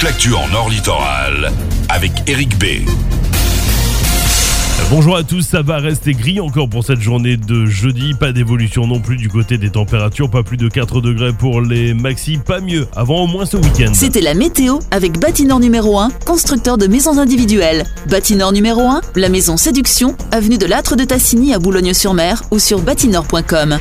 toute l'actu en Nord Littoral avec Eric B. Bonjour à tous, ça va rester gris encore pour cette journée de jeudi. Pas d'évolution non plus du côté des températures, pas plus de 4 degrés pour les maxi, pas mieux avant au moins ce week-end. C'était la météo avec Bâtinor numéro 1, constructeur de maisons individuelles. Bâtinor numéro 1, la maison Séduction, avenue de l'Âtre de Tassigny à Boulogne-sur-Mer ou sur bâtinor.com.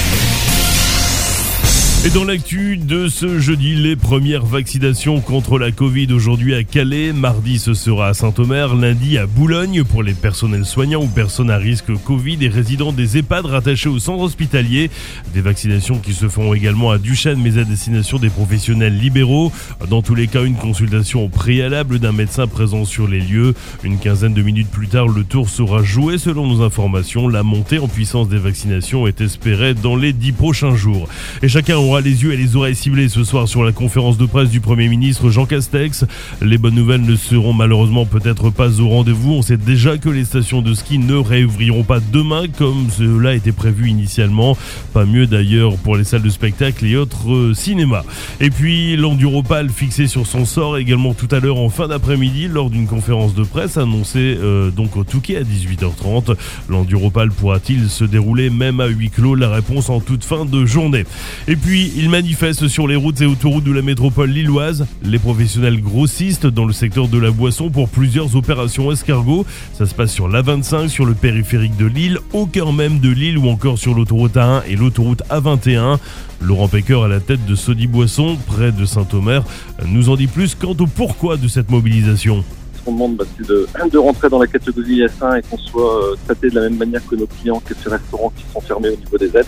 Et dans l'actu de ce jeudi, les premières vaccinations contre la Covid aujourd'hui à Calais. Mardi, ce sera à Saint-Omer. Lundi, à Boulogne pour les personnels soignants ou personnes à risque Covid et résidents des EHPAD rattachés au centre hospitalier. Des vaccinations qui se feront également à Duchesne, mais à destination des professionnels libéraux. Dans tous les cas, une consultation préalable d'un médecin présent sur les lieux. Une quinzaine de minutes plus tard, le tour sera joué selon nos informations. La montée en puissance des vaccinations est espérée dans les 10 prochains jours. Et chacun aura les yeux et les oreilles ciblés ce soir sur la conférence de presse du Premier ministre Jean Castex. Les bonnes nouvelles ne seront malheureusement peut-être pas au rendez-vous. On sait déjà que les stations de ski ne réouvriront pas demain comme cela était prévu initialement. Pas mieux d'ailleurs pour les salles de spectacle et autres cinémas. Et puis l'Enduropal fixé sur son sort également tout à l'heure en fin d'après-midi lors d'une conférence de presse annoncée donc au Touquet à 18h30. L'Enduropal pourra-t-il se dérouler même à huis clos? La réponse en toute fin de journée. Et puis il manifestent sur les routes et autoroutes de la métropole lilloise. Les professionnels grossistes dans le secteur de la boisson pour plusieurs opérations escargots. Ça se passe sur l'A25, sur le périphérique de Lille, au cœur même de Lille ou encore sur l'autoroute A1 et l'autoroute A21. Laurent Pecker à la tête de Sodi Boisson, près de Saint-Omer, nous en dit plus quant au pourquoi de cette mobilisation. Ce qu'on demande, c'est de rentrer dans la catégorie S1 et qu'on soit traité de la même manière que nos clients, que ces restaurants qui sont fermés au niveau des aides.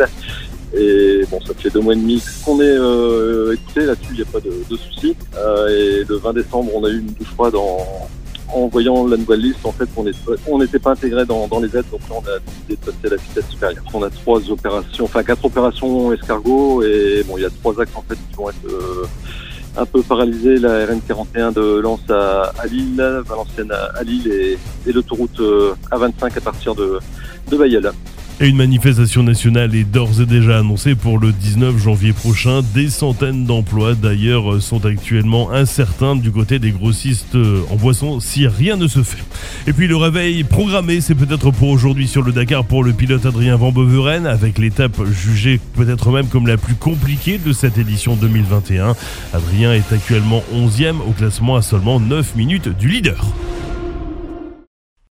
Et bon, ça fait 2 mois et demi qu'on est écouté là-dessus, il n'y a pas de souci. Et le 20 décembre, on a eu une douche froide en voyant la nouvelle liste. En fait, on n'était pas intégré dans les aides, donc là, on a décidé de passer à la vitesse supérieure. On a 4 opérations escargots et bon, il y a 3 axes en fait qui vont être un peu paralysés. La RN41 de Lens à Lille, Valenciennes à Lille et l'autoroute A25 à partir de Bailleul. Et une manifestation nationale est d'ores et déjà annoncée pour le 19 janvier prochain. Des centaines d'emplois d'ailleurs sont actuellement incertains du côté des grossistes en boisson si rien ne se fait. Et puis le réveil programmé, c'est peut-être pour aujourd'hui sur le Dakar pour le pilote Adrien Van Beveren avec l'étape jugée peut-être même comme la plus compliquée de cette édition 2021. Adrien est actuellement 11e au classement à seulement 9 minutes du leader.